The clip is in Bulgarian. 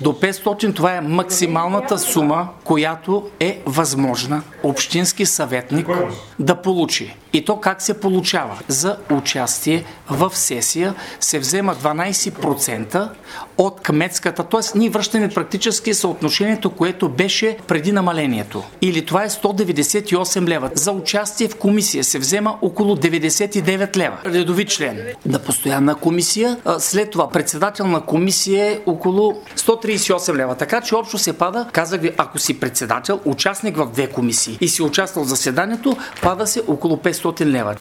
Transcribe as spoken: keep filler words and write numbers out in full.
До петстотин това е максималната сума, която е възможна общински съветник да получи. И то как се получава? За участие в сесия се взема дванайсет процента от кметската, т.е. ние връщаме практически съотношението, което беше преди намалението. Или това е сто деветдесет и осем лева. За участие в комисия се взема около деветдесет и девет лева. Редови член на постоянна комисия, след това председател на комисия е около сто трийсет и осем лева. Така че общо се пада, казах ви, ако си председател, участник в две комисии и си участвал в заседанието, пада се около петстотин лева.